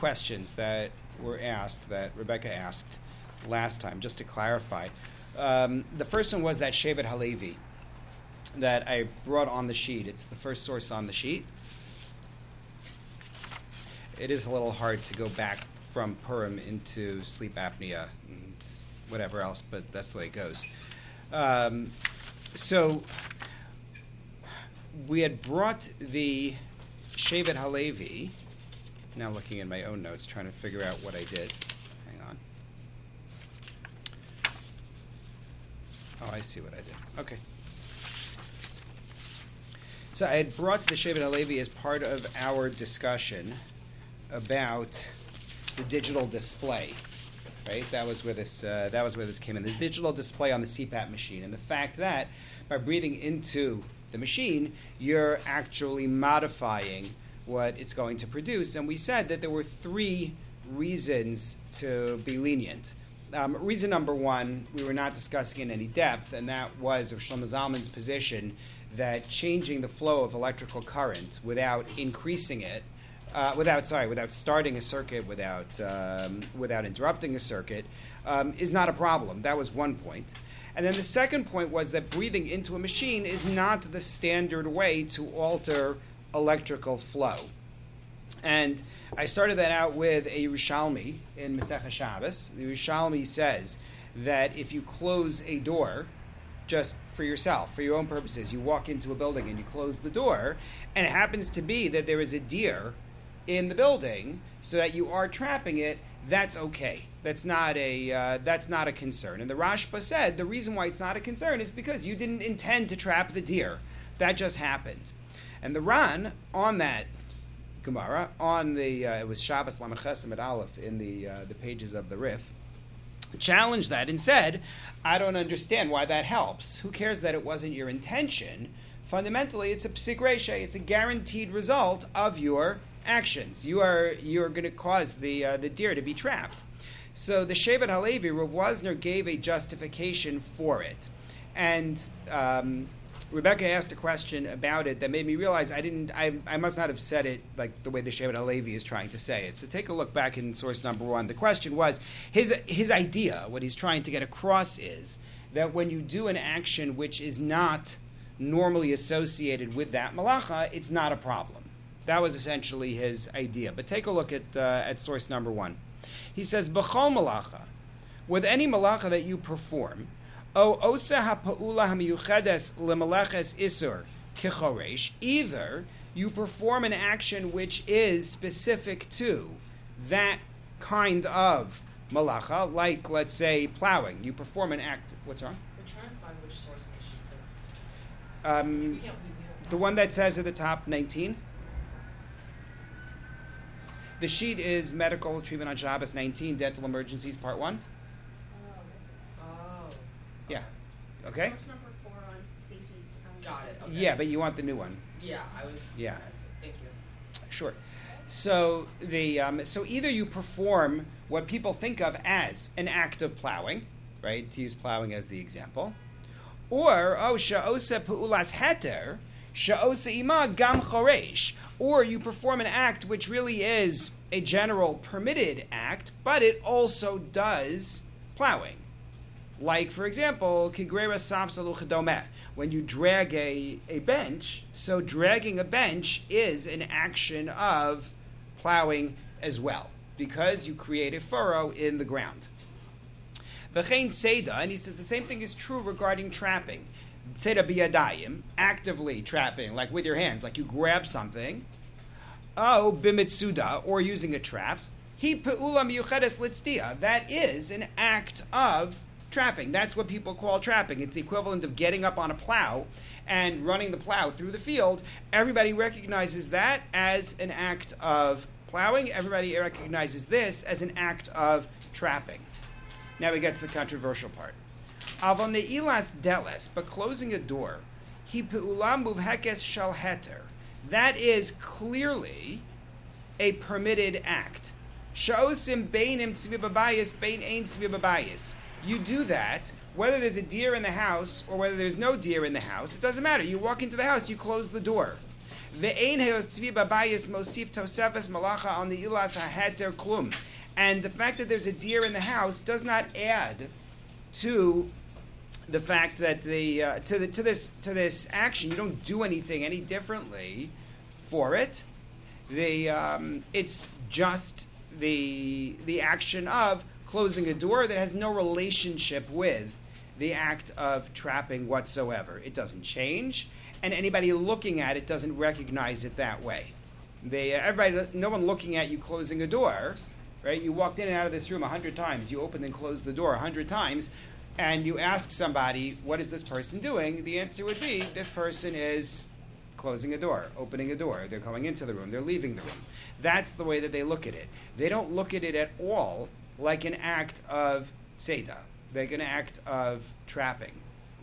questions that were asked, that Rebecca asked last time, just to clarify. The first one was that Shevet Halevi that I brought on the sheet. It's the first source on the sheet. It is a little hard to go back from Purim into sleep apnea and whatever else, but that's the way it goes. So we had brought the Shevet Halevi. Now looking at my own notes, trying to figure out what I did. Hang on. Oh, I see what I did. Okay. So I had brought the Shevet Halevi as part of our discussion about the digital display. Right? That was where this came in. The digital display on the CPAP machine, and the fact that by breathing into the machine, you're actually modifying what it's going to produce. And we said that there were three reasons to be lenient. Reason number one, we were not discussing in any depth, and that was of Shlomo Zalman's position that changing the flow of electrical current without increasing it, without starting a circuit, without interrupting a circuit, is not a problem. That was one point. And then the second point was that breathing into a machine is not the standard way to alter electrical flow. And I started that out with a Yerushalmi in Masechah Shabbos. The Yerushalmi says that if you close a door just for yourself, for your own purposes, you walk into a building and you close the door, and it happens to be that there is a deer in the building so that you are trapping it, that's okay. That's not a concern. And the Rashba said the reason why it's not a concern is because you didn't intend to trap the deer. That just happened. And the Ran on that Gemara, on the it was Shabbos Lamed Ches Amud Aleph in the pages of the Rif, challenged that and said, I don't understand why that helps. Who cares that it wasn't your intention? Fundamentally, it's a psik resha. It's a guaranteed result of your actions. You're going to cause the deer to be trapped. So the Shevet Halevi, Rav Wosner gave a justification for it, and Rebecca asked a question about it that made me realize I must not have said it like the way the Shevet Halevi is trying to say it. So take a look back in source number one. The question was, his idea, what he's trying to get across is that when you do an action which is not normally associated with that malacha, it's not a problem. That was essentially his idea. But take a look at source number one. He says, B'chol malacha, with any malacha that you perform, O osa ha'pa'ula ha'miyuchedes le'meleches isur kichoresh, either you perform an action which is specific to that kind of malacha, like, let's say, plowing. You perform an act. What's wrong? We're trying to find which source in the sheet. The one that says at the top 19. The sheet is Medical Treatment on Shabbos 19, Dental Emergencies, Part 1. Oh. Yeah. Okay? Source number 4 on page 8. Got it. Okay. Yeah, but you want the new one. Yeah, I was. Yeah. Thank you. Sure. So so either you perform what people think of as an act of plowing, right? To use plowing as the example, or sha'osa pu'ulas heter, sha'osa ima gam choresh, or you perform an act which really is a general permitted act, but it also does plowing. Like, for example, kigrera sapsalu chadomeh, when you drag a bench, so dragging a bench is an action of plowing as well, because you create a furrow in the ground. V'chein seda, and he says the same thing is true regarding trapping. Seda biyadayim, actively trapping, like with your hands, like you grab something. Oh, bimitsuda, or using a trap. Hi pe'ula miyuchedes litzdia, that is an act of trapping. That's what people call trapping. It's the equivalent of getting up on a plow and running the plow through the field. Everybody recognizes that as an act of plowing. Everybody recognizes this as an act of trapping. Now we get to the controversial part. Avon ne'ilas deles, but closing a door, hi pe'ula muvhekes shel heter, that is clearly a permitted act. Sha'osim beinim tzvi babayis, bein ein tzvi babayis. You do that, whether there's a deer in the house or whether there's no deer in the house, it doesn't matter. You walk into the house, you close the door. Ve'ein heos tzvi babayis mosif tosefes malacha al ni'ilas haheter klum. And the fact that there's a deer in the house does not add to the fact that to this action. You don't do anything any differently for it. It's just the action of closing a door that has no relationship with the act of trapping whatsoever. It doesn't change, and anybody looking at it doesn't recognize it that way. No one looking at you closing a door, right? You walked in and out of this room 100 times. You opened and closed the door 100 times, and you ask somebody, what is this person doing? The answer would be, this person is closing a door, opening a door. They're going into the room. They're leaving the room. That's the way that they look at it. They don't look at it at all like an act of tzeda. They're an act of trapping.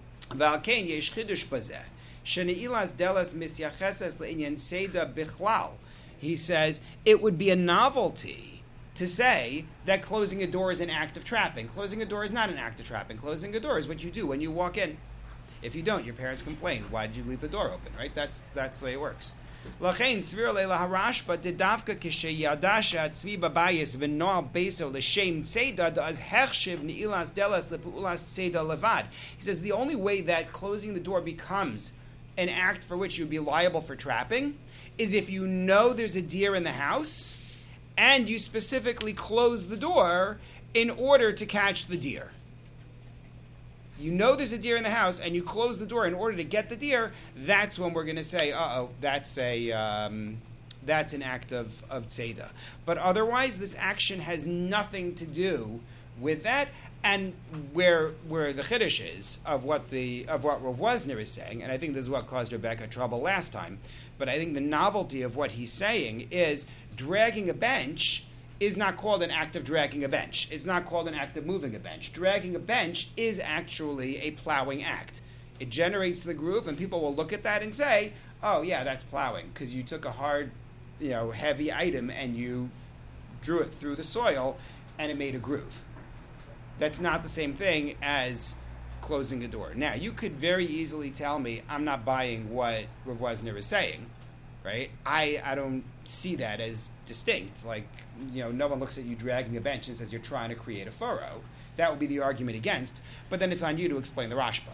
He says it would be a novelty to say that closing a door is an act of trapping. Closing a door is not an act of trapping. Closing a door is what you do when you walk in. If you don't, your parents complain. Why did you leave the door open? Right? That's the way it works. Lachein svir leila harashba didavka kishe yadasha tzvi babayis v'noal beso l'shem tzeda da'az hechshiv ni'ilas delas lepu'ulas tzeda levad. He says the only way that closing the door becomes an act for which you'd be liable for trapping is if you know there's a deer in the house and you specifically close the door in order to catch the deer. You know there's a deer in the house, and you close the door in order to get the deer. That's when we're going to say, that's an act of tzeda. But otherwise, this action has nothing to do with that. And where the chiddush is of what Rav Wosner is saying, and I think this is what caused Rebecca trouble last time. But I think the novelty of what he's saying is dragging a bench is not called an act of dragging a bench. It's not called an act of moving a bench. Dragging a bench is actually a plowing act. It generates the groove, and people will look at that and say, oh, yeah, that's plowing, because you took a hard, heavy item and you drew it through the soil, and it made a groove. That's not the same thing as closing a door. Now, you could very easily tell me, I'm not buying what Rav Wosner is saying, right? I don't see that as distinct. Like, no one looks at you dragging a bench and says you're trying to create a furrow. That would be the argument against. But then it's on you to explain the Rashba.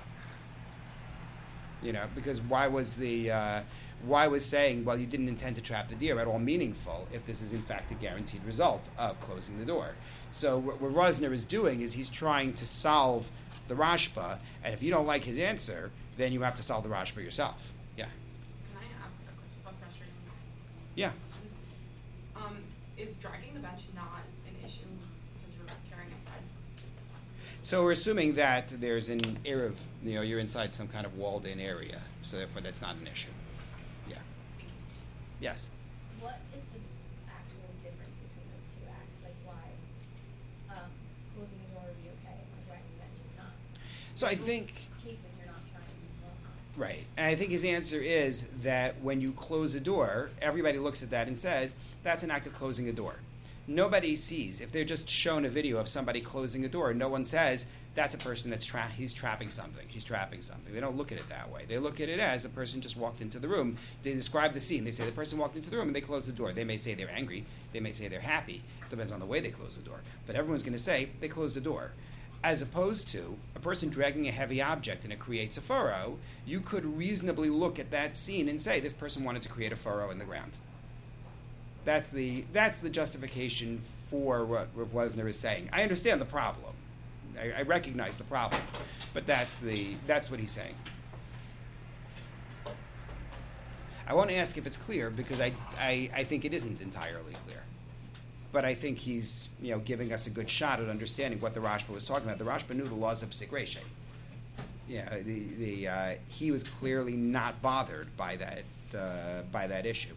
Because why was saying, well, you didn't intend to trap the deer at all meaningful if this is in fact a guaranteed result of closing the door? So what Wosner is doing is he's trying to solve the Rashba, and if you don't like his answer, then you have to solve the Rashba yourself. Yeah. Can I ask a frustrating? Yeah. Is dragging the bench not an issue because you're carrying it inside? So we're assuming that there's an area of, you're inside some kind of walled-in area, so therefore that's not an issue. Yeah. Thank you. Yes. What is the actual difference between those two acts? Like why closing a door would be okay and dragging the bench is not? So I think Cases you're not trying to do wrong. right, and I think his answer is that when you close a door, everybody looks at that and says that's an act of closing a door. Nobody sees, if they're just shown a video of somebody closing a door, no one says that's a person that's he's trapping something, she's trapping something. They don't look at it that way. They look at it as a person just walked into the room. They describe the scene. They say the person walked into the room and they closed the door. They may say they're angry. They may say they're happy. It depends on the way they close the door. But everyone's going to say they closed the door. As opposed to a person dragging a heavy object and it creates a furrow, you could reasonably look at that scene and say this person wanted to create a furrow in the ground. That's the justification for what Rav Wosner is saying. I understand the problem. I recognize the problem, but that's what he's saying. I won't ask if it's clear because I think it isn't entirely clear. But I think he's giving us a good shot at understanding what the Rashba was talking about. The Rashba knew the laws of Psik Reisha. Yeah, he was clearly not bothered by that issue.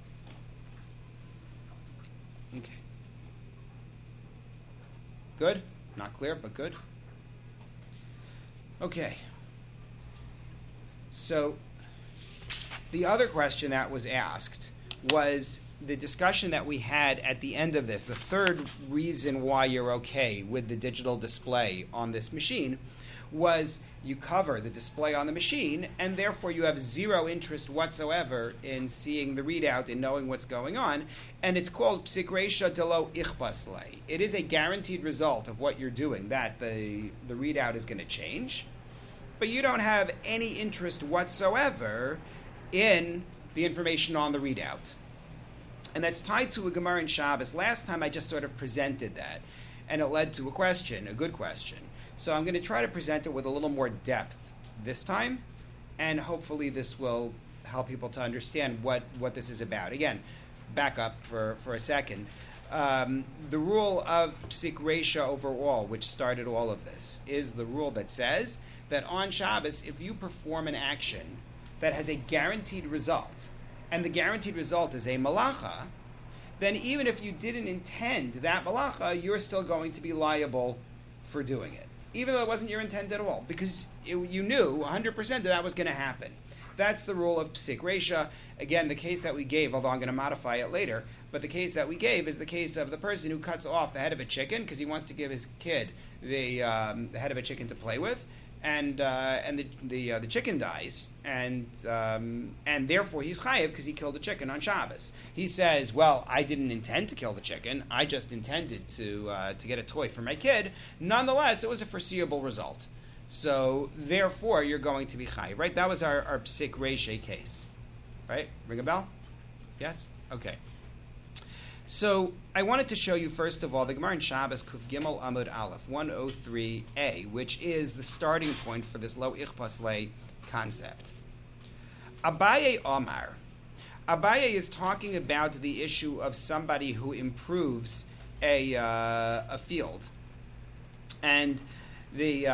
Okay. Good? Not clear, but good. Okay. So the other question that was asked was the discussion that we had at the end of this. The third reason why you're okay with the digital display on this machine was you cover the display on the machine, and therefore you have zero interest whatsoever in seeing the readout and knowing what's going on. And it's called psik reisha de lo ichbas lei. It is a guaranteed result of what you're doing, that the readout is going to change, but you don't have any interest whatsoever in the information on the readout. And that's tied to a Gemara in Shabbos. Last time I just sort of presented that, and it led to a question, a good question. So I'm going to try to present it with a little more depth this time, and hopefully this will help people to understand what this is about. Again, back up for a second. The rule of psik reisha overall, which started all of this, is the rule that says that on Shabbos, if you perform an action that has a guaranteed result, and the guaranteed result is a malacha, then even if you didn't intend that malacha, you're still going to be liable for doing it, even though it wasn't your intent at all, because you knew 100% that was going to happen. That's the rule of psik reisha. Again, the case that we gave, although I'm going to modify it later, but the case that we gave is the case of the person who cuts off the head of a chicken because he wants to give his kid the head of a chicken to play with, and the chicken dies, and therefore he's chayiv because he killed a chicken on Shabbos. He says, well, I didn't intend to kill the chicken. I just intended to get a toy for my kid. Nonetheless, it was a foreseeable result. So therefore, you're going to be chayiv, right? That was our psik reisha case, right? Ring a bell? Yes? Okay. So I wanted to show you, first of all, the Gemara in Shabbos, Kuf Gimel Amud Aleph, 103a, which is the starting point for this lo ichpas lei concept. Abaye Omar. Abaye is talking about the issue of somebody who improves a field. And the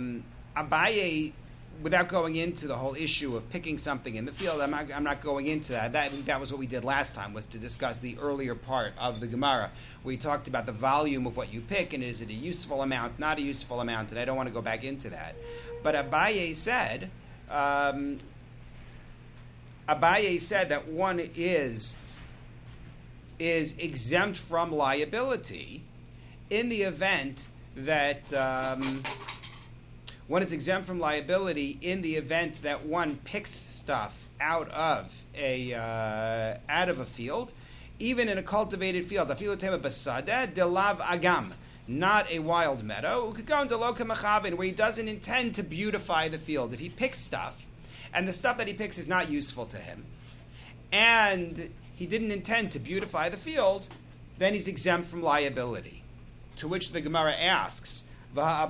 Abaye, without going into the whole issue of picking something in the field, I'm not going into that. That was what we did last time, was to discuss the earlier part of the Gemara. We talked about the volume of what you pick, and is it a useful amount, not a useful amount, and I don't want to go back into that. But Abaye said that one is exempt from liability in the event that one is exempt from liability in the event that one picks stuff out of a field, even in a cultivated field. Not a wild meadow. Where he doesn't intend to beautify the field. If he picks stuff, and the stuff that he picks is not useful to him, and he didn't intend to beautify the field, then he's exempt from liability. To which the Gemara asks, I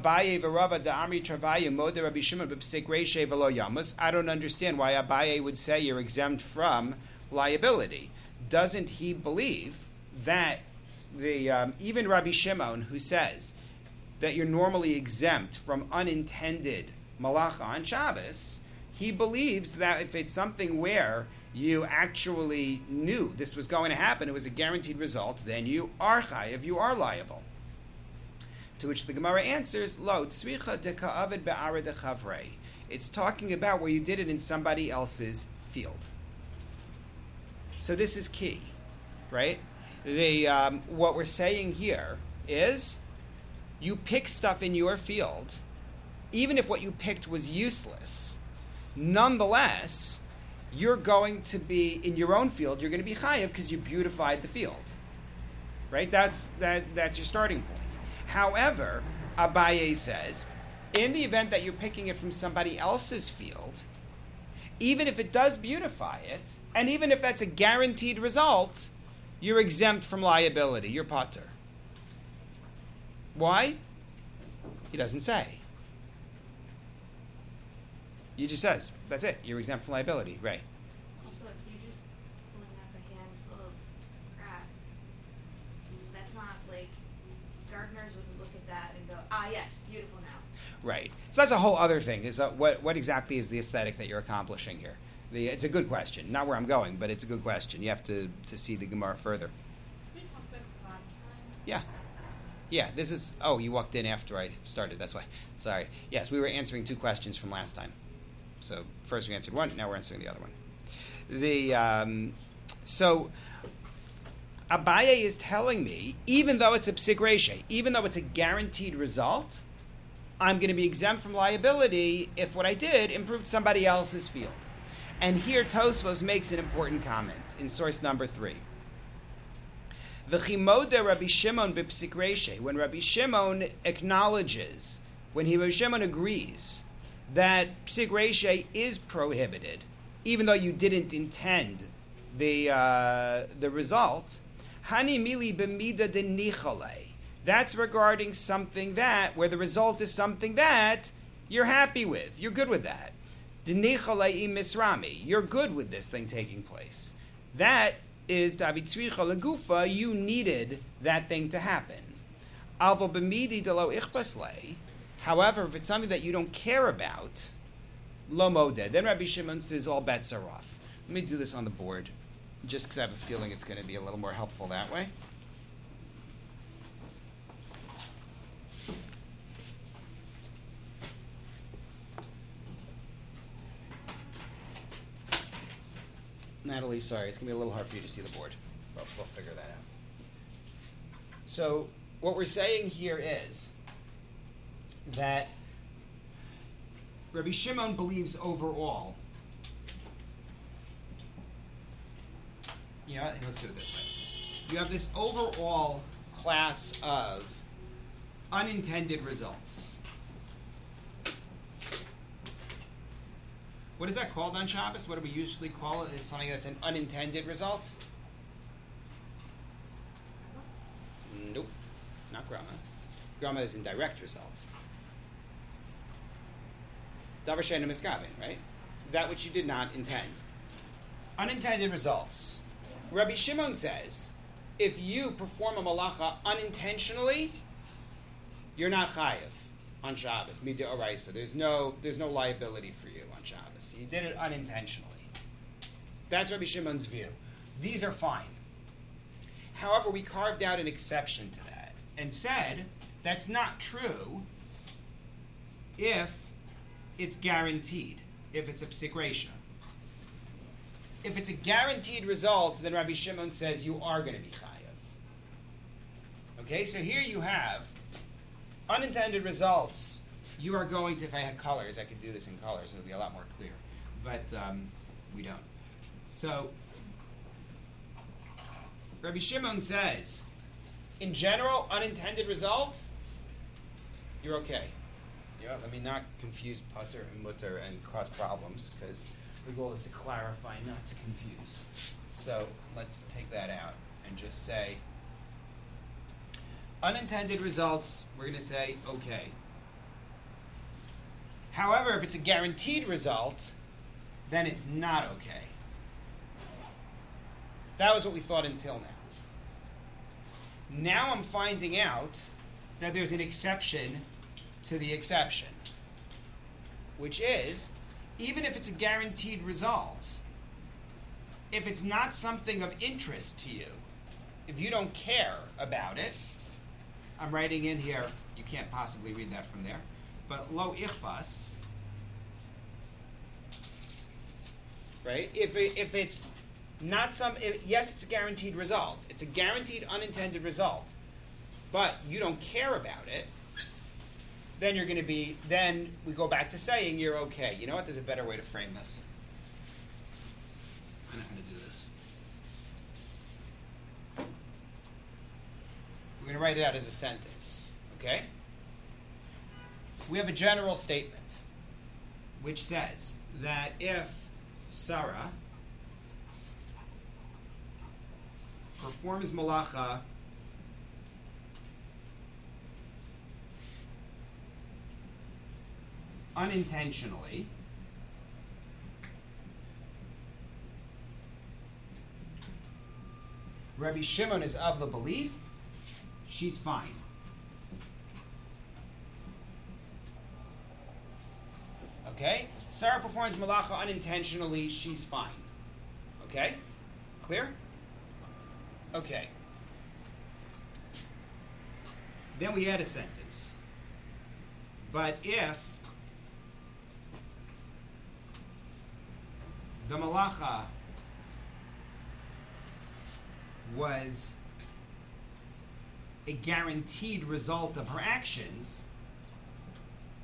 don't understand why Abaye would say you're exempt from liability. Doesn't he believe that even Rabbi Shimon, who says that you're normally exempt from unintended malacha on Shabbos, he believes that if it's something where you actually knew this was going to happen, it was a guaranteed result, then you are chayiv, you are liable. To which the Gemara answers, Lo, tzricha deka'avid be'ara dechavrei. It's talking about where you did it in somebody else's field. So this is key, right? What we're saying here is, you pick stuff in your field, even if what you picked was useless, nonetheless, you're going to be, in your own field, you're going to be chayiv because you beautified the field. Right? That's your starting point. However, Abaye says, in the event that you're picking it from somebody else's field, even if it does beautify it, and even if that's a guaranteed result, you're exempt from liability. You're pater. Why? He doesn't say. He just says, that's it. You're exempt from liability. Right. Also, if you're just pulling up a handful of grass, that's not like, gardeners wouldn't look at that and go, yes, beautiful now. Right. So that's a whole other thing. Is what exactly is the aesthetic that you're accomplishing here? It's a good question. Not where I'm going, but it's a good question. You have to see the Gemara further. Did we talk about this last time? Yeah. Yeah, this is... Oh, you walked in after I started. That's why. Sorry. Yes, we were answering two questions from last time. So first we answered one, now we're answering the other one. So Abaye is telling me, even though it's a psik reisha, even though it's a guaranteed result, I'm going to be exempt from liability if what I did improved somebody else's field. And here Tosfos makes an important comment in source number 3. V'chimoda Rabbi Shimon b'psik Reishei, when Rabbi Shimon acknowledges, when Rabbi Shimon agrees that psik Reishei is prohibited, even though you didn't intend the result, Hani mili b'mida de nichale. That's regarding something that, where the result is something that you're happy with. You're good with that. De nichale misrami. You're good with this thing taking place. That is David Tzricha Lagufa, you needed that thing to happen. Alvo b'midi de lo ichbasle. However, if it's something that you don't care about, lo modeh, then Rabbi Shimon says all bets are off. Let me do this on the board, just because I have a feeling it's going to be a little more helpful that way. Natalie, sorry, it's going to be a little hard for you to see the board, but we'll figure that out. So what we're saying here is that Rabbi Shimon believes overall, let's do it this way. You have this overall class of unintended results. What is that called on Shabbos? What do we usually call it? It's something that's an unintended result? Nope, not grama. Grama is indirect results. Davar she'eino miskavin, right? That which you did not intend. Unintended results. Rabbi Shimon says, if you perform a malacha unintentionally, you're not chayiv on Shabbos, mid'oraisa. There's no liability for you on Shabbos. You did it unintentionally. That's Rabbi Shimon's view. These are fine. However, we carved out an exception to that and said that's not true if it's guaranteed, if it's a psik reisha. If it's a guaranteed result, then Rabbi Shimon says you are going to be chayav. Okay, so here you have unintended results. You are going to, if I had colors, I could do this in colors, it would be a lot more clear. But we don't. So, Rabbi Shimon says, in general, unintended result, you're okay. Let me not confuse pater and mutter and cause problems, because the goal is to clarify, not to confuse. So, let's take that out and just say, unintended results, we're going to say, okay. However, if it's a guaranteed result, then it's not okay. That was what we thought until now. Now I'm finding out that there's an exception to the exception, which is, even if it's a guaranteed result, if it's not something of interest to you, if you don't care about it, I'm writing in here, you can't possibly read that from there, but lo ichbas, right? If it's not yes, it's a guaranteed result. It's a guaranteed unintended result, but you don't care about it, then you're going to be, then we go back to saying you're okay. You know what? There's a better way to frame this. I know how to do this. We're going to write it out as a sentence, okay? We have a general statement which says that if Sarah performs malacha unintentionally, Rabbi Shimon is of the belief she's fine. Okay? Sarah performs malacha unintentionally, she's fine. Okay? Clear? Okay. Then we add a sentence. But if the malacha was a guaranteed result of her actions,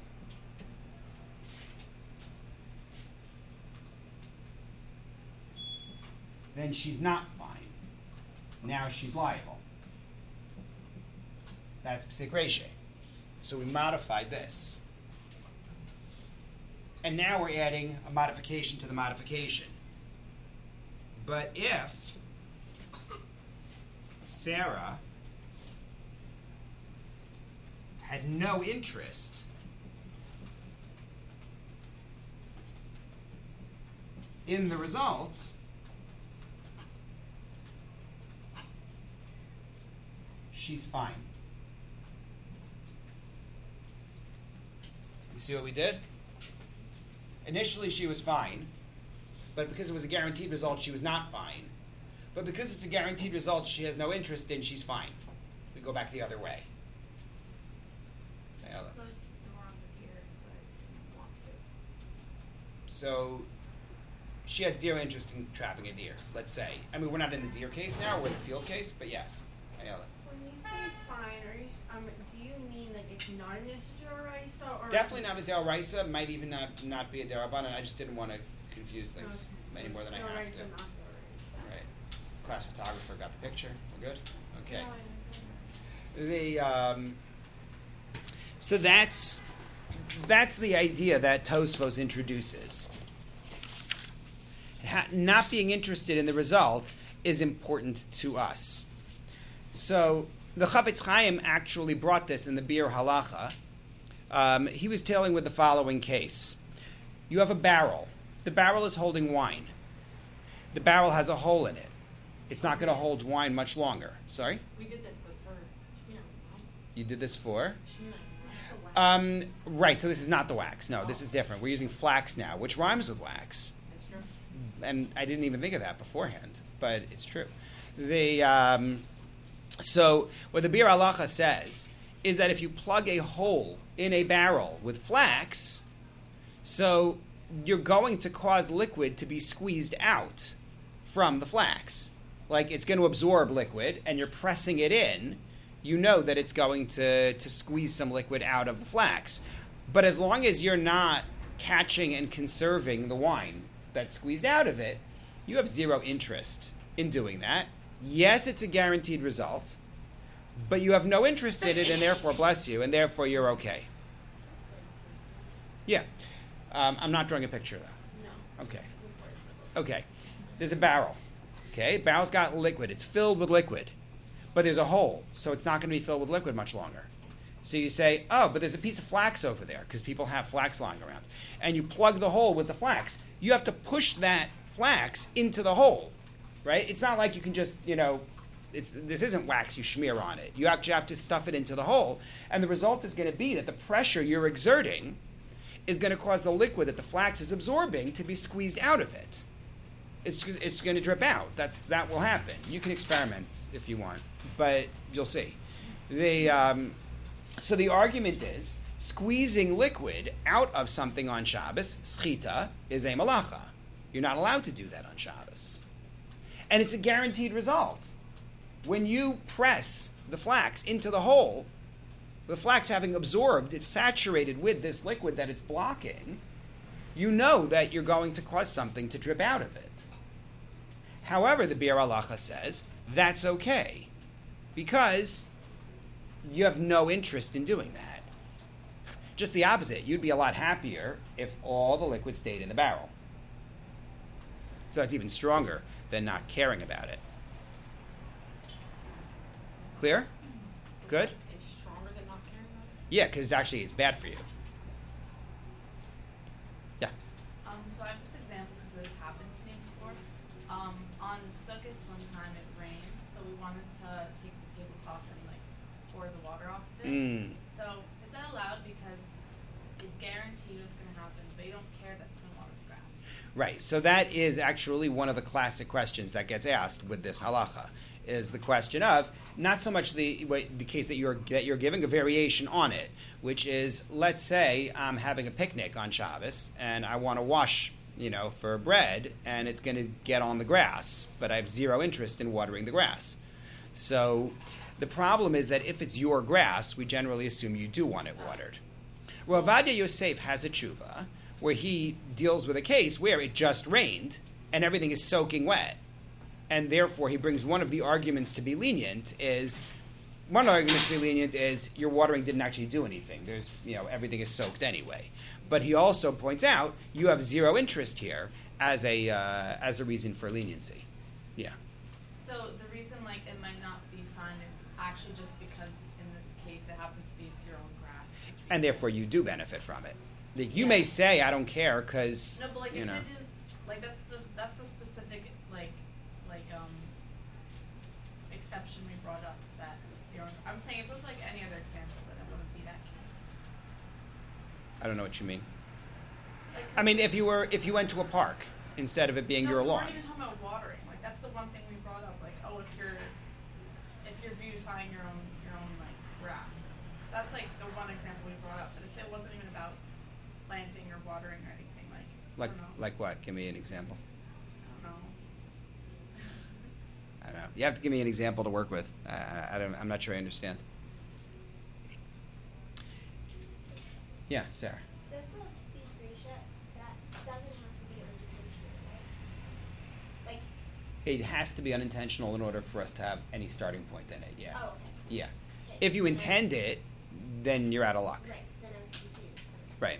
then she's not fine. Now she's liable. That's psik reshe. So we modified this. And now we're adding a modification to the modification. But if Sarah had no interest in the results, she's fine. You see what we did? Initially she was fine, but because it was a guaranteed result, she was not fine. But because it's a guaranteed result she has no interest in, she's fine. We go back the other way. Close the door on the deer, but didn't want to. So she had zero interest in trapping a deer, let's say. I mean, we're not in the deer case now, we're in the field case, but yes. Ayala. When you say fine, are you, do you mean like it's not an Issa or Definitely not a Deraisa, might even not be a Derabanan. I just didn't want to confuse things any more than I have to. Not Right. Class photographer got the picture. We're good? Okay. No, So that's the idea that Tosfos introduces. Not being interested in the result is important to us. So the Chafetz Chaim actually brought this in the Bir Halacha. He was dealing with the following case. You have a barrel. The barrel is holding wine. The barrel has a hole in it. It's not going to hold wine much longer. Sorry? We did this, but for You did this for? Shmina. Right, so this is not the wax. No, this is different. We're using flax now, which rhymes with wax. That's true. And I didn't even think of that beforehand, but it's true. So what the Bir Halacha says is that if you plug a hole in a barrel with flax, so you're going to cause liquid to be squeezed out from the flax. Like it's going to absorb liquid, and you're pressing it in, you know that it's going to squeeze some liquid out of the flax. But as long as you're not catching and conserving the wine that's squeezed out of it, you have zero interest in doing that. Yes, it's a guaranteed result, but you have no interest in it, and therefore, bless you, and therefore you're okay. Yeah. I'm not drawing a picture, though. no. Okay. There's a barrel. Okay, the barrel's got liquid. It's filled with liquid. But there's a hole, so it's not going to be filled with liquid much longer. So you say, oh, but there's a piece of flax over there, because people have flax lying around. And you plug the hole with the flax. You have to push that flax into the hole, right? It's not like you can just, this isn't wax you smear on it. You actually have to stuff it into the hole. And the result is going to be that the pressure you're exerting is going to cause the liquid that the flax is absorbing to be squeezed out of it. It's going to drip out. That will happen. You can experiment if you want, but you'll see. So the argument is squeezing liquid out of something on Shabbos, schita, is a malacha. You're not allowed to do that on Shabbos. And it's a guaranteed result. When you press the flax into the hole, the flax having absorbed, it's saturated with this liquid that it's blocking, you know that you're going to cause something to drip out of it. However, the Bir Halacha says that's okay because you have no interest in doing that. Just the opposite. You'd be a lot happier if all the liquid stayed in the barrel. So it's even stronger than not caring about it. Clear? Good? It's stronger than not caring about it. Yeah, because actually it's bad for you. Yeah. So I have this example because it happened to me before. On Sukkot one time it rained, so we wanted to take the tablecloth and pour the water off of it. So is that allowed because it's guaranteed what's going to happen, but you don't care that's going to water the grass? Right. So that is actually one of the classic questions that gets asked with this halacha. Is the question of not so much the case that you're giving a variation on it, which is, let's say I'm having a picnic on Shabbos and I want to wash, for bread, and it's going to get on the grass, but I have zero interest in watering the grass. So the problem is that if it's your grass, we generally assume you do want it watered. Rav Ovadia Yosef has a tshuva where he deals with a case where it just rained and everything is soaking wet. and therefore he brings one of the arguments to be lenient is your watering didn't actually do anything. There's, everything is soaked anyway. But he also points out you have zero interest here as a reason for leniency. Yeah. So the reason it might not be fine is actually just because in this case it happens to be it's your own grass. And therefore you do benefit from it. You may say I don't care because no, but if they didn't, that's the specific exception we brought up that was your own. I'm saying if it was any other example, then it wouldn't be that case. I don't know what you mean. I mean, if you went to a park instead of it being your lawn. No, we're even talking about watering. That's the one thing we brought up. If you're beautifying your own grass. So that's the one example we brought up. But if it wasn't even about planting or watering or anything, I don't know. Like what? Give me an example. I don't know. I don't know. You have to give me an example to work with. I'm not sure I understand. Yeah, Sarah. Does the speed ratio, that doesn't have to be unintentional, right? It has to be unintentional in order for us to have any starting point in it, yeah. Oh, okay. Yeah. Okay. If you intend it, then you're out of luck. Right, then I was confused. Right.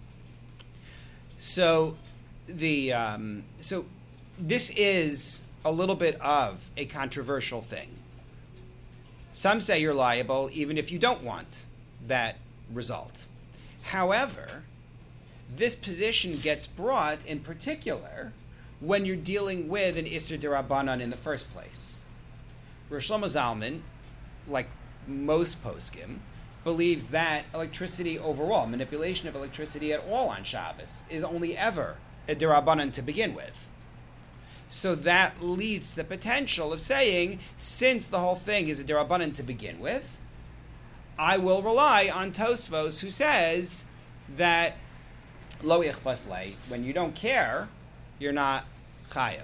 So so this is a little bit of a controversial thing. Some say you're liable even if you don't want that result. However, this position gets brought in particular when you're dealing with an Isser D'Rabbanan in the first place. Rosh Shlomo Zalman, like most poskim, believes that electricity overall, manipulation of electricity at all on Shabbos, is only ever a D'Rabbanan to begin with. So that leads to the potential of saying, since the whole thing is a D'Rabbanan to begin with, I will rely on Tosfos, who says that lo ichbas lei, when you don't care, you're not chayav.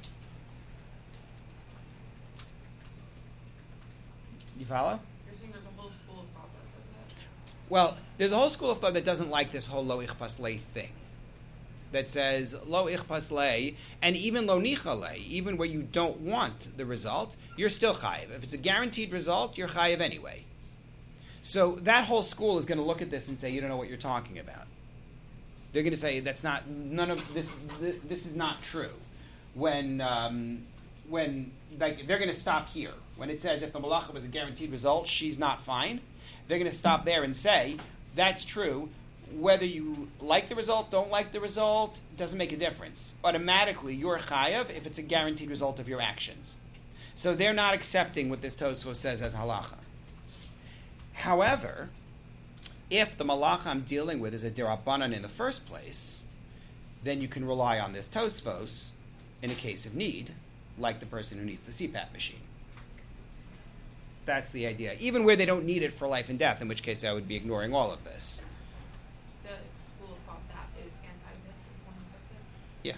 You follow? You're saying there's a whole school of thought that says that? Well, there's a whole school of thought that doesn't like this whole lo ichbas lei thing. That says lo ichbas lei, and even lo nicha lei, even where you don't want the result, you're still chayav. If it's a guaranteed result, you're chayav anyway. So that whole school is going to look at this and say, you don't know what you're talking about. They're going to say none of this is not true. When they're going to stop here. When it says if the malacha was a guaranteed result, she's not fine. They're going to stop there and say, that's true. Whether you like the result, don't like the result, doesn't make a difference. Automatically, you're chayav if it's a guaranteed result of your actions. So they're not accepting what this Tosfos says as halacha. However, if the malacha I'm dealing with is a D'Rabbanan in the first place, then you can rely on this Tosfos in a case of need, like the person who needs the CPAP machine. That's the idea. Even where they don't need it for life and death, in which case I would be ignoring all of this. The school of thought that is anti-this is the one who says this? Yeah.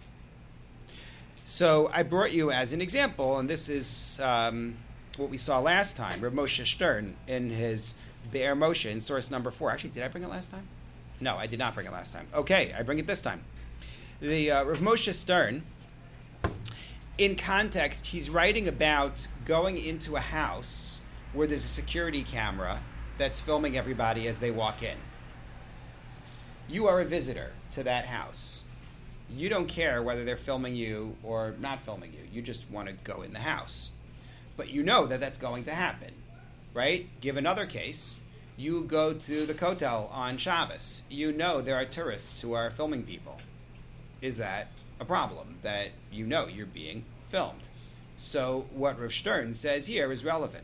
So I brought you as an example, and this is what we saw last time, Rav Moshe Stern in his Be'er Moshe in source number 4. Actually, did I bring it last time? No, I did not bring it last time. Okay, I bring it this time. The Rav Moshe Stern, in context, he's writing about going into a house where there's a security camera that's filming everybody as they walk in. You are a visitor to that house. You don't care whether they're filming you or not filming you. You just want to go in the house. But you know that that's going to happen, right? Give another case. You go to the Kotel on Shabbos. You know there are tourists who are filming people. Is that a problem that you know you're being filmed? So what Rav Stern says here is relevant.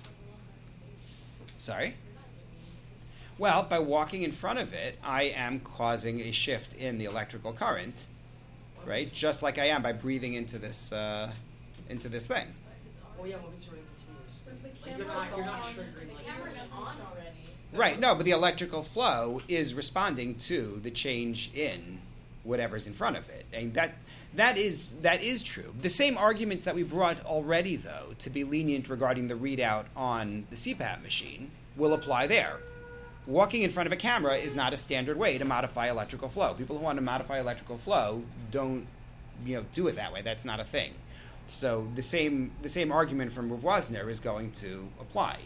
Sorry? Well, by walking in front of it, I am causing a shift in the electrical current, right? Just like I am by breathing into this thing. Oh yeah, well it's already continuous. You're not triggering. The camera's on already. So Right, no, but the electrical flow is responding to the change in whatever's in front of it. And that is true. The same arguments that we brought already, though, to be lenient regarding the readout on the CPAP machine will apply there. Walking in front of a camera is not a standard way to modify electrical flow. People who want to modify electrical flow don't do it that way. That's not a thing. So the same argument from Rav Wosner is going to apply.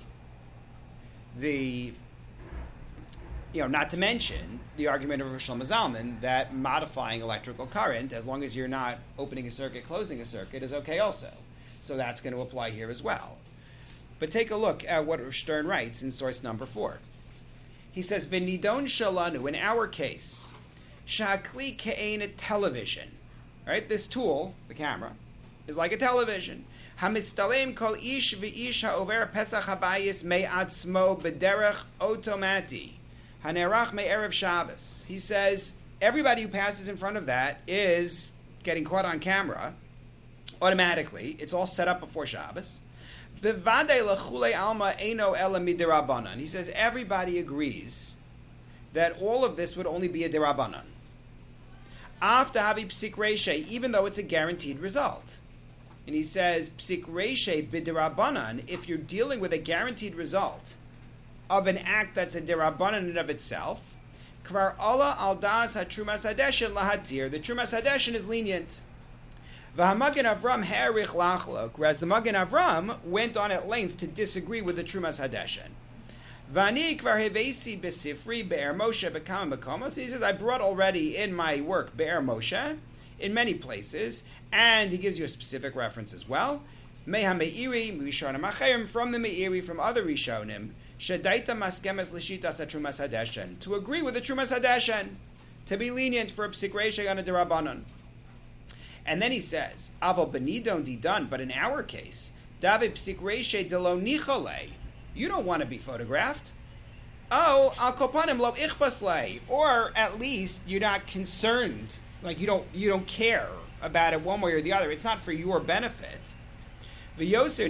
Not to mention the argument of Rav Shlomo Zalman that modifying electrical current, as long as you're not opening a circuit, closing a circuit, is okay also. So that's going to apply here as well. But take a look at what Rav Stern writes in source number 4. He says, "V'nidon shalanu," in our case, shakli ke'ein a television. Right? This tool, the camera, is like a television. Hamitztalem kol ish v'ish ha'over pesach habayis me'atzmo b'derech otomati. Hanerach me'erev Shabbos. He says, everybody who passes in front of that is getting caught on camera automatically. It's all set up before Shabbos. Bevadei lechulei alma eino ela midirabanan. He says everybody agrees that all of this would only be a dirabanan. After havi psik reishe, even though it's a guaranteed result. And he says psik reishe bidirabanan, if you're dealing with a guaranteed result of an act that's a dirabanan in and of itself, kvar Allah al das ha-trumas hadeshin lahatir. The trumas hadeshin is lenient. V'hamagen Avram herich lachlok, whereas the Magen Avram went on at length to disagree with the trumas hadeshin. V'ani kvar hevesi besifri be'er Moshe bekam makomos. He says, I brought already in my work be'er Moshe in many places, and he gives you a specific reference as well. Meha me'iri, mishonim achayim, from the me'iri, from other rishonim, shedaita maskemes l'shitas ha-trumas hadeshin, to agree with the trumas hadeshin, to be lenient for a psik reishe on a derabanan. And then he says, aval benidon didan, but in our case, david psik reishe de lo nichole, you don't want to be photographed. Oh, al kopanim lo ichbas le, or at least you're not concerned, like you don't care about it one way or the other. It's not for your benefit. And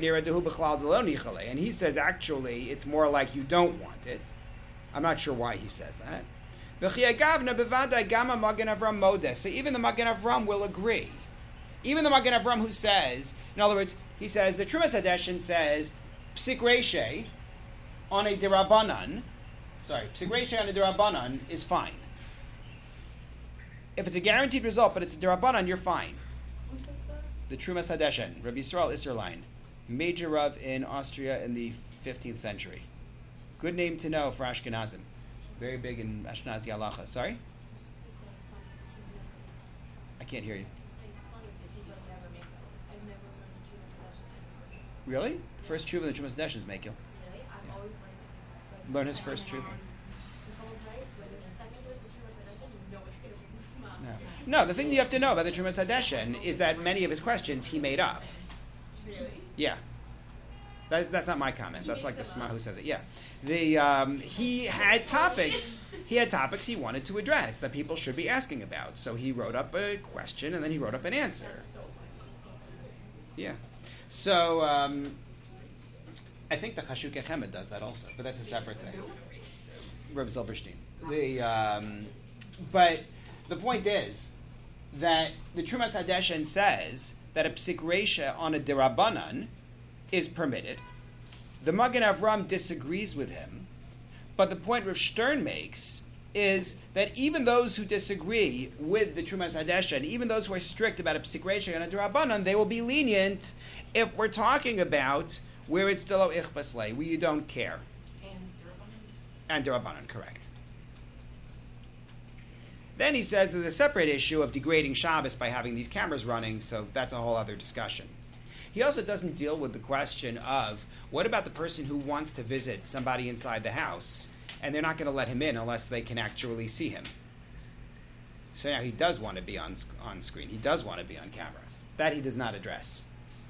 he says, actually, it's more like you don't want it. I'm not sure why he says that. So even the Magen Avram will agree. Even the Magen Avram who says, in other words, he says, the Trumas Hadeshin says, psik reishe on a derabanan, psik reishe on a derabanan is fine. If it's a guaranteed result, but it's a derabanan, you're fine. The Trumas Hadeshin, Rabbi Yisrael Isserlein, major Rav in Austria in the 15th century. Good name to know for Ashkenazim. Very big in Ashkenazi halacha. Sorry? I can't hear you. Really? First tshuva in the Trumas Hadeshin is Mekil. Learn his first tshuva. No, the thing you have to know about the Trumas Hadeshin is that many of his questions he made up. Really? Yeah. That's not my comment. That's like the Sma who says it. Yeah. He had topics he wanted to address that people should be asking about. So he wrote up a question and then he wrote up an answer. Yeah. So I think the Chashuk Echemed does that also, but that's a separate thing. Reb Zilberstein. But the point is that the Trumas Hadeshin says that a psik reisha on a derabanan is permitted. The Magen Avram disagrees with him, but the point Rav Stern makes is that even those who disagree with the Trumas Hadeshin, even those who are strict about a psik reisha on a derabanan, they will be lenient if we're talking about where it's delo ichbas lei, where you don't care. And derabanan, correct. Then he says there's a separate issue of degrading Shabbos by having these cameras running, so that's a whole other discussion. He also doesn't deal with the question of what about the person who wants to visit somebody inside the house and they're not going to let him in unless they can actually see him. So now he does want to be on screen. He does want to be on camera. That he does not address.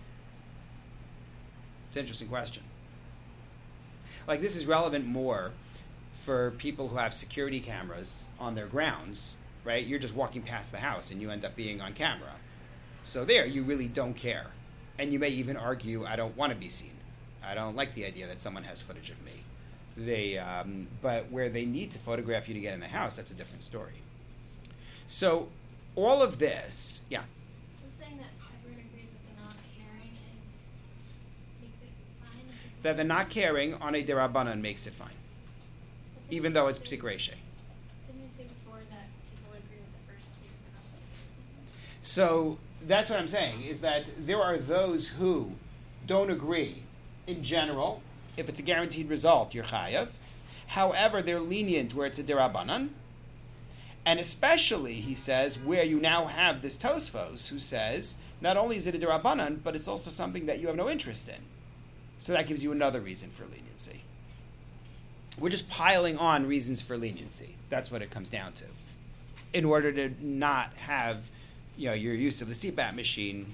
It's an interesting question. Like, this is relevant more for people who have security cameras on their grounds, right? You're just walking past the house and you end up being on camera. So there, you really don't care. And you may even argue, I don't want to be seen. I don't like the idea that someone has footage of me. But where they need to photograph you to get in the house, that's a different story. So all of this, yeah. It's saying that everyone agrees that the not caring makes it fine. That the not caring on a derabanan makes it fine, even though it's psik reishe. Didn't we say before that people would agree with the first statement? So that's what I'm saying, is that there are those who don't agree in general. If it's a guaranteed result, you're chayav. However, they're lenient where it's a derabanan. And especially, he says, where you now have this Tosfos who says, not only is it a derabanan, but it's also something that you have no interest in. So that gives you another reason for leniency. We're just piling on reasons for leniency. That's what it comes down to. In order to not have, your use of the CPAP machine,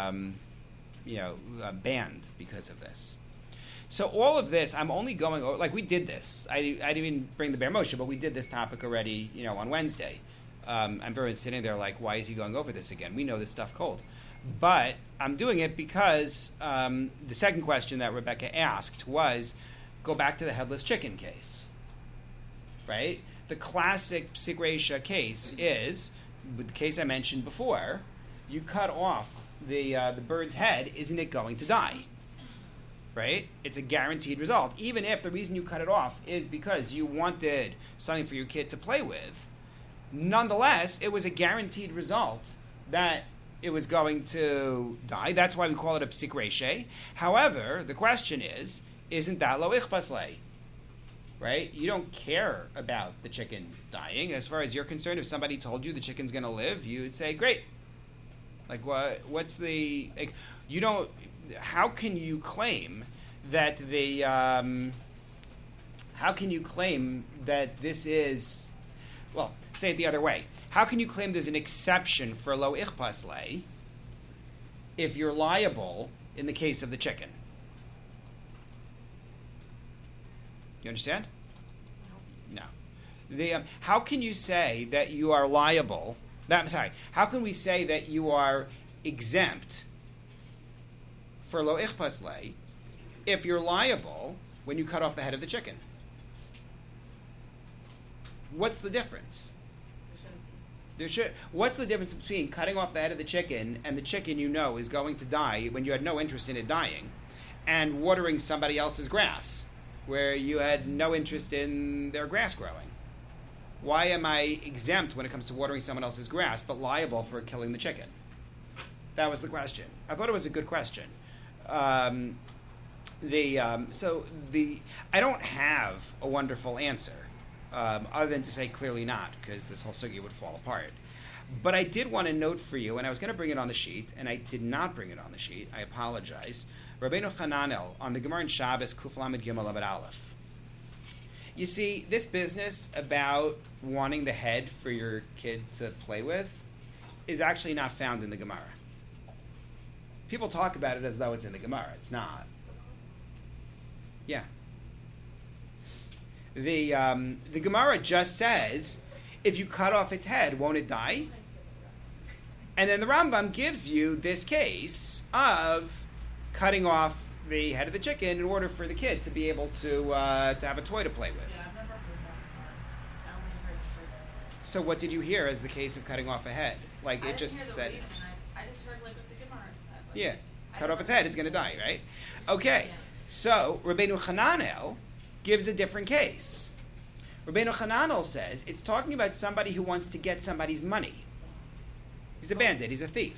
banned because of this. So all of this, I'm only going over, we did this. I didn't even bring the Be'er Moshe, but we did this topic already, on Wednesday. Everyone's sitting there like, why is he going over this again? We know this stuff cold. But I'm doing it because the second question that Rebecca asked was, go back to the headless chicken case, right? The classic Psik Reisha case is, with the case I mentioned before, you cut off the bird's head, isn't it going to die? Right? It's a guaranteed result. Even if the reason you cut it off is because you wanted something for your kid to play with, nonetheless, it was a guaranteed result that it was going to die. That's why we call it a Psik Reisha. However, the question is, isn't that lo ichpas lei? Right? You don't care about the chicken dying. As far as you're concerned, if somebody told you the chicken's going to live, you'd say, great. What's the... you don't... How can you claim that how can you claim that this is... Well, say it the other way. How can you claim there's an exception for lo ichpas lei if you're liable in the case of the chicken? You understand? No. How can you say that you are liable? How can we say that you are exempt for lo ichpas lei if you're liable when you cut off the head of the chicken? What's the difference? What's the difference between cutting off the head of the chicken and the chicken is going to die when you had no interest in it dying, and watering somebody else's grass where you had no interest in their grass growing? Why am I exempt when it comes to watering someone else's grass, but liable for killing the chicken? That was the question. I thought it was a good question. I don't have a wonderful answer, other than to say clearly not, because this whole sugya would fall apart. But I did want to note for you, and I was going to bring it on the sheet, and I did not bring it on the sheet. I apologize. Rabbeinu Hananel on the Gemara in Shabbos Kuf Lamed Gimel Amud Aleph. You see, this business about wanting the head for your kid to play with is actually not found in the Gemara. People talk about it as though it's in the Gemara. It's not. Yeah. The Gemara just says, if you cut off its head, won't it die? And then the Rambam gives you this case of cutting off the head of the chicken in order for the kid to be able to have a toy to play with. Yeah, I've never heard that part. I only heard the first part. So what did you hear as the case of cutting off a head? I didn't hear the reason. I just heard what the Gemara said. Yeah, cut off its head, it's going to die, right? Okay, so Rabbeinu Hananel gives a different case. Rabbeinu Hananel says it's talking about somebody who wants to get somebody's money. He's a bandit, he's a thief.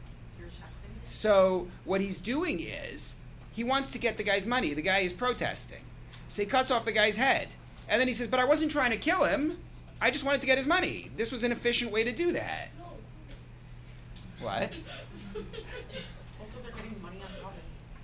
So what he's doing is, he wants to get the guy's money. The guy is protesting. So he cuts off the guy's head. And then he says, but I wasn't trying to kill him. I just wanted to get his money. This was an efficient way to do that. What? Also, they're getting money on profits.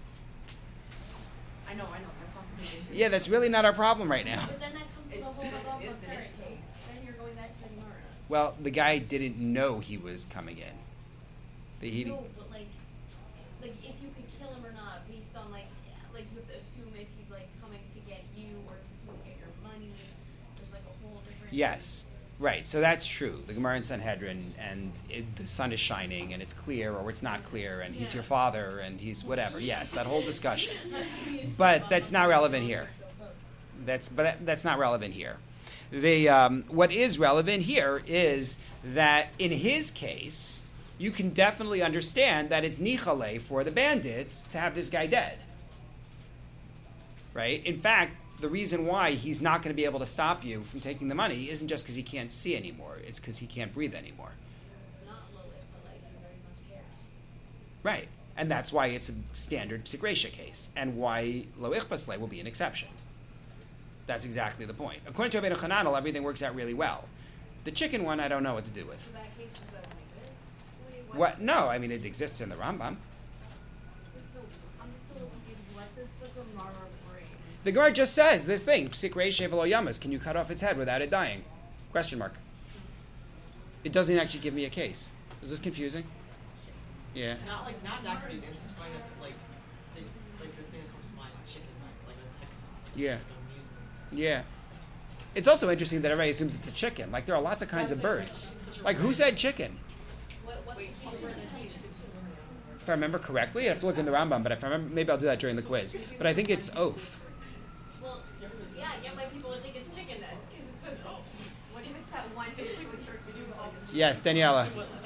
I know. That's not the issue. Yeah, that's really not our problem right now. But then that comes to the whole above the third case. Then you're going back to the Gemara. Well, the guy didn't know he was coming in. No, but like if you could kill him or not, based on like you have to assume if he's coming to get you or if he's get your money. There's a whole different. Yes, right. So that's true. The Gemara in Sanhedrin, and the sun is shining, and it's clear or it's not clear, and he's your father, and he's whatever. Yes, that whole discussion. But that's not relevant here. That's not relevant here. What is relevant here is that in his case, you can definitely understand that it's nichale for the bandits to have this guy dead. Right? In fact, the reason why he's not going to be able to stop you from taking the money isn't just because he can't see anymore. It's because he can't breathe anymore. It's not low if, Right. And that's why it's a standard psik reisha case, and why lo ichbas lei will be an exception. That's exactly the point. According to Rabbeinu Chananel, everything works out really well. The chicken one, I don't know what to do with. So that case just doesn't exist? What? No, I mean it exists in the Rambam. So I'm still confused. What does the Gemara bring? The Gemara just says this thing, psik reisha v'lo yamas. Can you cut off its head without it dying? Question mark. It doesn't actually give me a case. Is this confusing? Yeah. Not that crazy. It's just funny that the thing that comes to mind is chicken, like that's heck. Yeah. Like amusing. Yeah. It's also interesting that everybody assumes it's a chicken. Like there are lots of kinds of birds. Like who said chicken? What's the key word that's used? If I remember correctly, I have to look in the Rambam, but if I remember, maybe I'll do that during the quiz. But I think it's oaf. Well, yeah, I get why people would think it's chicken then, because it says, oh, what if it's that one history with turkey with all the chicken? Yes, Daniela.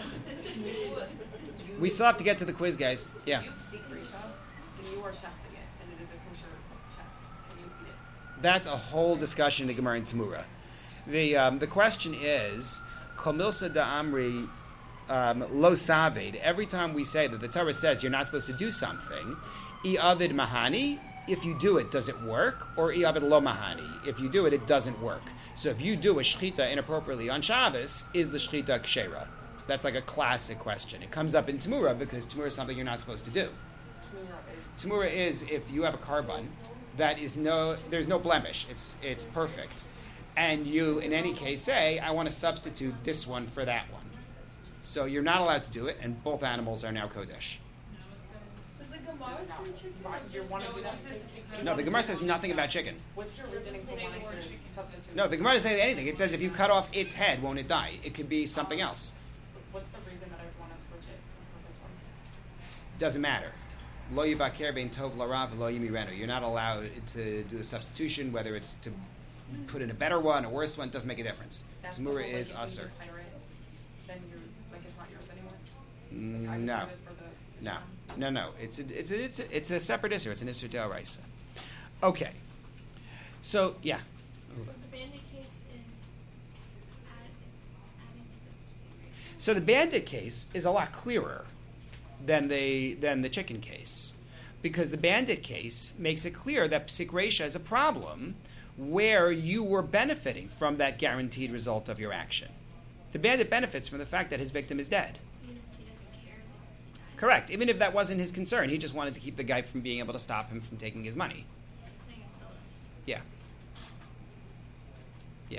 We still have to get to the quiz, guys. Yeah. You psik reisha, and you are shafting it, and it is a kosher shaft. Can you eat it? That's a whole discussion in Gemara and Tamura. The question is, Kol milsa da amri lo saved. Every time we say that the Torah says you're not supposed to do something, I avid mahani. If you do it, does it work? Or I avid lo mahani. If you do it, it doesn't work. So if you do a shechita inappropriately on Shabbos, is the shechita kshera? That's like a classic question. It comes up in Tamura because Tamura is something you're not supposed to do. Tamura is if you have a carbon that is there's no blemish. It's perfect. And you, in any case, say, I want to substitute this one for that one. So you're not allowed to do it, and both animals are now Kodesh. Does the Gemara say chicken? You want to do that? No, the Gemara says nothing about chicken. What's your reasoning for wanting to substitute? No, the Gemara doesn't say anything. It says if you cut off its head, won't it die? It could be something else. What's the reason that I would want to switch it from perfect one? Doesn't matter. Lo yivaker bein tov larav lo yimirenu. You're not allowed to do the substitution, whether it's to put in a better one, a worse one, doesn't make a difference. That's Tamura the whole, is like, if you usher. retire it, then you're like it's not yours anymore. Like, I No. do this for the No. It's a separate issue. It's an issue d'oraisa. Okay. So yeah. So the bandit case is adding to the psik reisha. So the bandit case is a lot clearer than the chicken case, because the bandit case makes it clear that psik reisha is a problem where you were benefiting from that guaranteed result of your action. The bandit benefits from the fact that his victim is dead. Even if he doesn't care about it. Correct. Even if that wasn't his concern, he just wanted to keep the guy from being able to stop him from taking his money. I think it still is. Yeah. Yeah.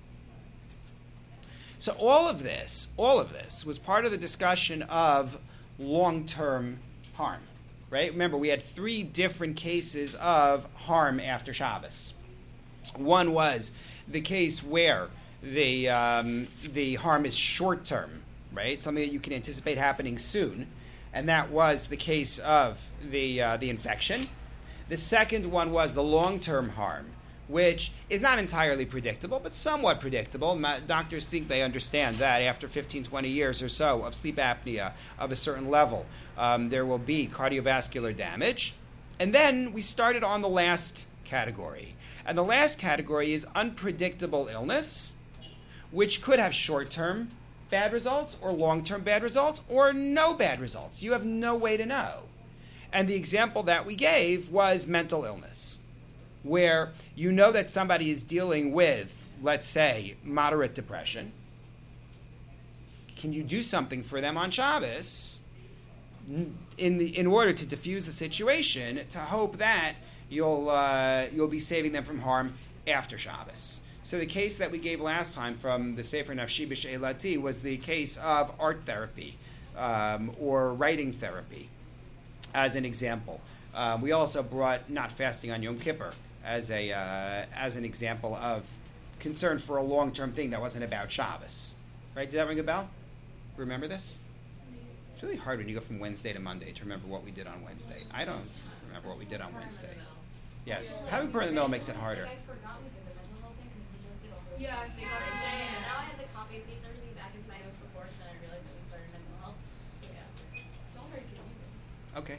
So all of this was part of the discussion of long-term harm, right? Remember, we had 3 different cases of harm after Shabbos. One was the case where the harm is short-term, right? Something that you can anticipate happening soon, and that was the case of the infection. The second one was the long-term harm, which is not entirely predictable, but somewhat predictable. Doctors think they understand that after 15, 20 years or so of sleep apnea of a certain level, there will be cardiovascular damage. And then we started on the last category. And the last category is unpredictable illness, which could have short-term bad results or long-term bad results or no bad results. You have no way to know. And the example that we gave was mental illness, where you know that somebody is dealing with, let's say, moderate depression. Can you do something for them on Shabbos in order to diffuse the situation to hope that you'll be saving them from harm after Shabbos? So the case that we gave last time from the Sefer Nafshi B'She'elati was the case of art therapy or writing therapy as an example. We also brought not fasting on Yom Kippur as an example of concern for a long-term thing that wasn't about Shabbos. Right? Did that ring a bell? Remember this? It's really hard when you go from Wednesday to Monday to remember what we did on Wednesday. I don't remember what we did on Wednesday. Yes, having prayer in the middle makes it harder. I forgot we did the mental health thing because we just did a whole Yeah, I thing forgot on to Tuesday, say and that. now I had to copy and paste everything back into my notes before, and then I realized that we started mental health. So yeah, it's all very confusing. Okay.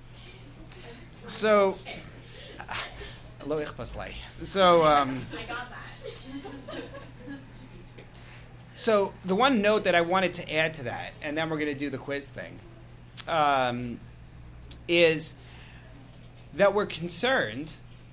So, lo ichpas lei. So, I got that. so the one note that I wanted to add to that, and then we're going to do the quiz thing, is that we're concerned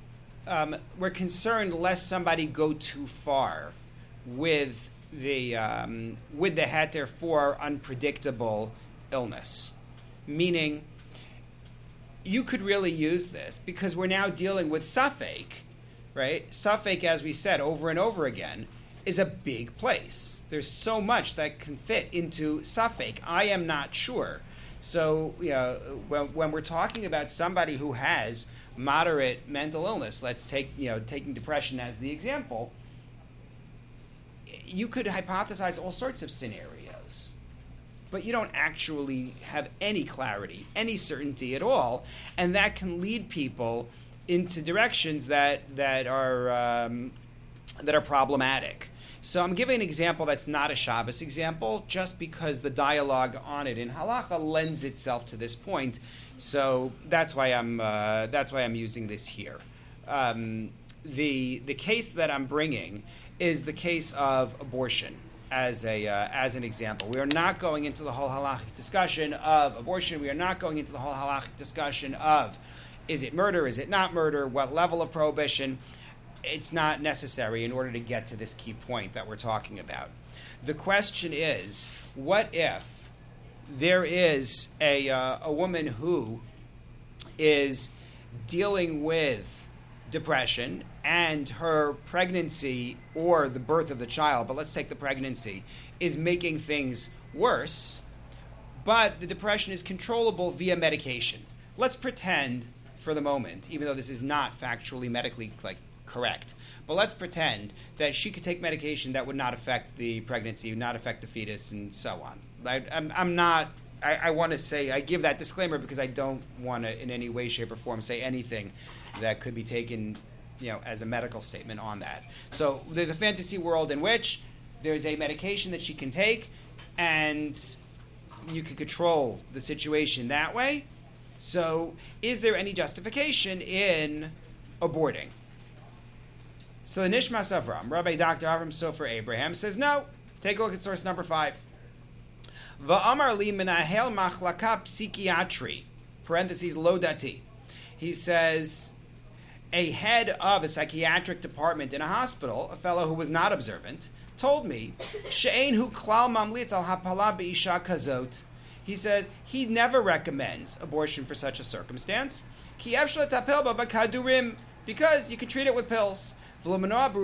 lest somebody go too far with the heter for unpredictable illness. Meaning, you could really use this because we're now dealing with Safek, right? Safek, as we said over and over again, is a big place. There's so much that can fit into Safek. I am not sure. So, when we're talking about somebody who has moderate mental illness, let's take, taking depression as the example, you could hypothesize all sorts of scenarios, but you don't actually have any clarity, any certainty at all, and that can lead people into directions that are problematic. So I'm giving an example that's not a Shabbos example, just because the dialogue on it in Halacha lends itself to this point. So that's why I'm using this here. The case that I'm bringing is the case of abortion as an example. We are not going into the whole halachic discussion of abortion. We are not going into the whole halachic discussion of is it murder, is it not murder, what level of prohibition. It's not necessary in order to get to this key point that we're talking about. The question is, what if there is a woman who is dealing with depression and her pregnancy or the birth of the child, but let's take the pregnancy, is making things worse, but the depression is controllable via medication. Let's pretend for the moment, even though this is not factually medically correct, but let's pretend that she could take medication that would not affect the pregnancy, would not affect the fetus, and so on. I want to say, I give that disclaimer because I don't want to in any way, shape, or form say anything that could be taken, as a medical statement on that. So there's a fantasy world in which there's a medication that she can take, and you can control the situation that way. So is there any justification in aborting? So the Nishmas Avram, Rabbi Dr. Avram Sofer Abraham, says no. Take a look at source number 5. Va'amar li menahel machlaka psychiatry, parentheses lo dati. He says, a head of a psychiatric department in a hospital, a fellow who was not observant, told me, she'ein hu klal mamlitz al hapala be'isha kazot. He says he never recommends abortion for such a circumstance. Ki efshel tapel ba b'kadurim, because you can treat it with pills. Oh,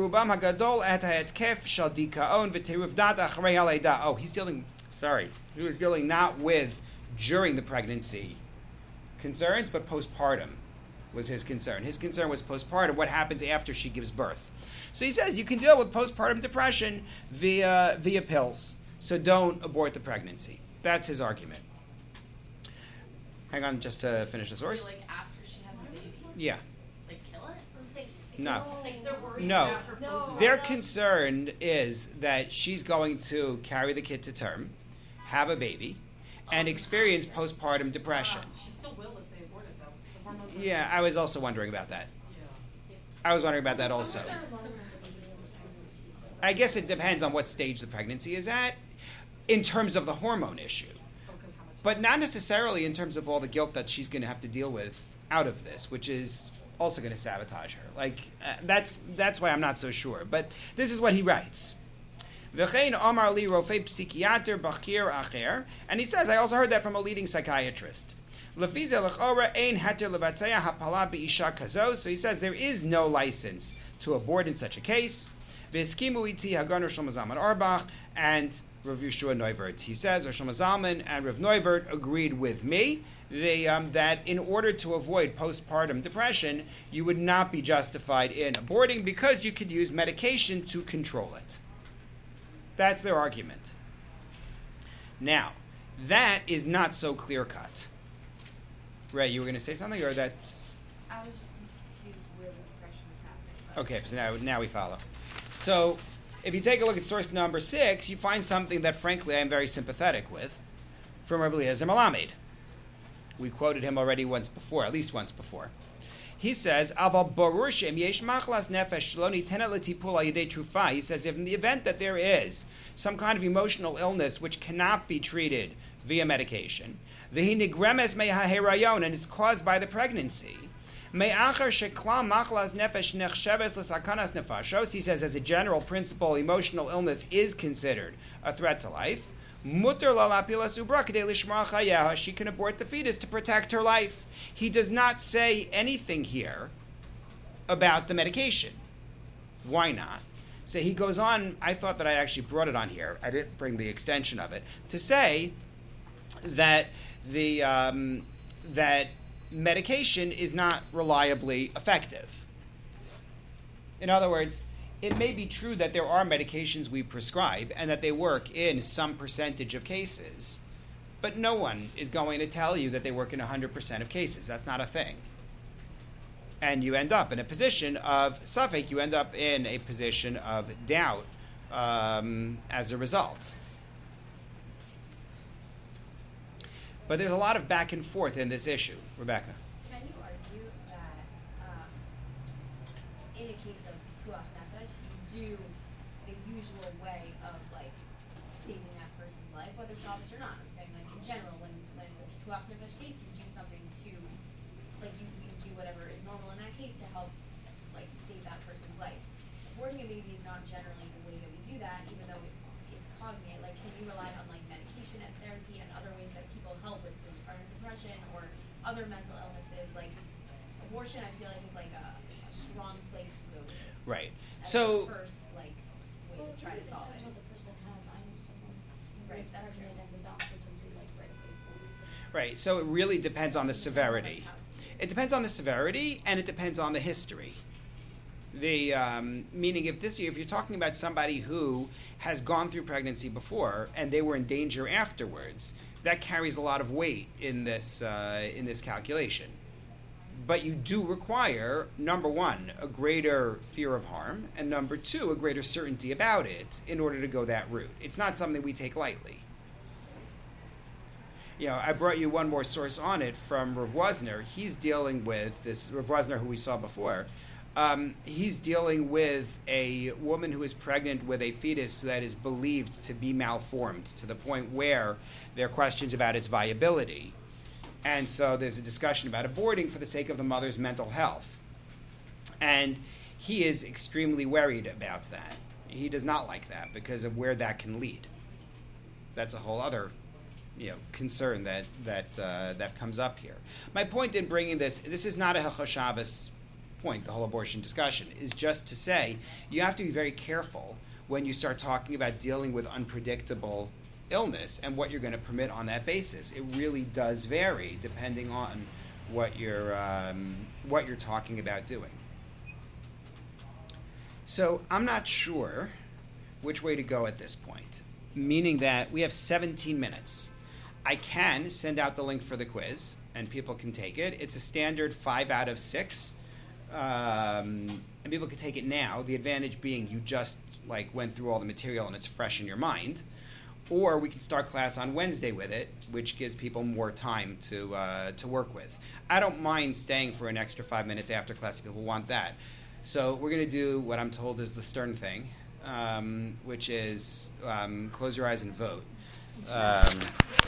he's dealing. Sorry, he was dealing not with during the pregnancy concerns, but postpartum was his concern. His concern was postpartum, what happens after she gives birth. So he says you can deal with postpartum depression via pills. So don't abort the pregnancy. That's his argument. Hang on, just to finish the source. Like after she had the baby? Yeah. Like kill it? No. Like they're worried No. about her postpartum? Their concern is that she's going to carry the kid to term, have a baby, and experience postpartum depression. She still will if they abort it, though. The hormones are- Yeah, I was also wondering about that. Yeah. I was wondering about that also. I guess it depends on what stage the pregnancy is at in terms of the hormone issue. Because how much- But not necessarily in terms of all the guilt that she's going to have to deal with out of this, which is also going to sabotage her. That's why I'm not so sure. But this is what he writes. V'chein Omar li rofei psychiater bachir acher, and he says, I also heard that from a leading psychiatrist. Lefize lechora ein heter levatzeya hapala be'isha kazo. So he says there is no license to abort in such a case. V'eskimu iti hagan Rosh Zalman Auerbach and Rav Yeshua Neuvert. He says Rosh Zalman and Rav Neuvert agreed with me that in order to avoid postpartum depression, you would not be justified in aborting because you could use medication to control it. That's their argument. Now, that is not so clear-cut. Ray, you were going to say something, or that's... I was just confused where the depression was happening. Okay, so now we follow. So, if you take a look at source number 6, you find something that, frankly, I am very sympathetic with, from Rabbi Eliezer Malamed. We quoted him already once before, at least once before. He says, Aval barur she'em yesh machlas nefesh shelo nitena letipul al yedei trufa. He says, if in the event that there is some kind of emotional illness which cannot be treated via medication, V'hi nigremes mehaherayon, and it's caused by the pregnancy. Me'achar sheklam machlas nefesh nechsheves l'sakanas nefashos. He says, as a general principle, emotional illness is considered a threat to life. Mutter lalapilas ubra k'dei lishmar chayeha. She can abort the fetus to protect her life. He does not say anything here about the medication. Why not? So he goes on, I thought that I actually brought it on here. I didn't bring the extension of it, to say that that medication is not reliably effective. In other words, it may be true that there are medications we prescribe and that they work in some percentage of cases, but no one is going to tell you that they work in 100% of cases. That's not a thing. And you end up in a position of suffix, you end up in a position of doubt as a result. But there's a lot of back and forth in this issue. Rebecca. Can you argue that in a case of pikuach nefesh, you do the usual way of like saving that person's life, whether Shabbos or not? I'm saying like in general, when it's a pikuach nefesh case, you do something to, like you do whatever is normal in that case to help like save that person's life. Aborting a baby is not generally the way that we do that, even though it's causing it. Like, can you rely on like medication and therapy and other ways that people help with postpartum depression or other mental illnesses? Like abortion, I feel like is like a strong place to go to. Right. As So the first like way to try to solve it. What the person has. I know someone who Right, was that's pregnant true. and the doctor told me like right away 4 weeks. right. So it really depends on the severity. It depends on the severity, and it depends on the history. The meaning, if you're talking about somebody who has gone through pregnancy before and they were in danger afterwards, that carries a lot of weight in this calculation. But you do require, number one, a greater fear of harm, and number two, a greater certainty about it in order to go that route. It's not something we take lightly. I brought you one more source on it from Rav Wosner. He's dealing with this, Rav Wosner, who we saw before. He's dealing with a woman who is pregnant with a fetus that is believed to be malformed to the point where there are questions about its viability. And so there's a discussion about aborting for the sake of the mother's mental health. And he is extremely worried about that. He does not like that because of where that can lead. That's a whole other concern that comes up here. My point in bringing this is not a Hilchos Shabbos point, the whole abortion discussion, is just to say you have to be very careful when you start talking about dealing with unpredictable illness and what you're going to permit on that basis. It really does vary depending on what you're talking about doing. So I'm not sure which way to go at this point, meaning that we have 17 minutes. I can send out the link for the quiz, and people can take it. It's a standard 5 out of 6, and people can take it now. The advantage being you just went through all the material and it's fresh in your mind. Or we can start class on Wednesday with it, which gives people more time to work with. I don't mind staying for an extra 5 minutes after class if people want that. So we're going to do what I'm told is the Stern thing, which is close your eyes and vote.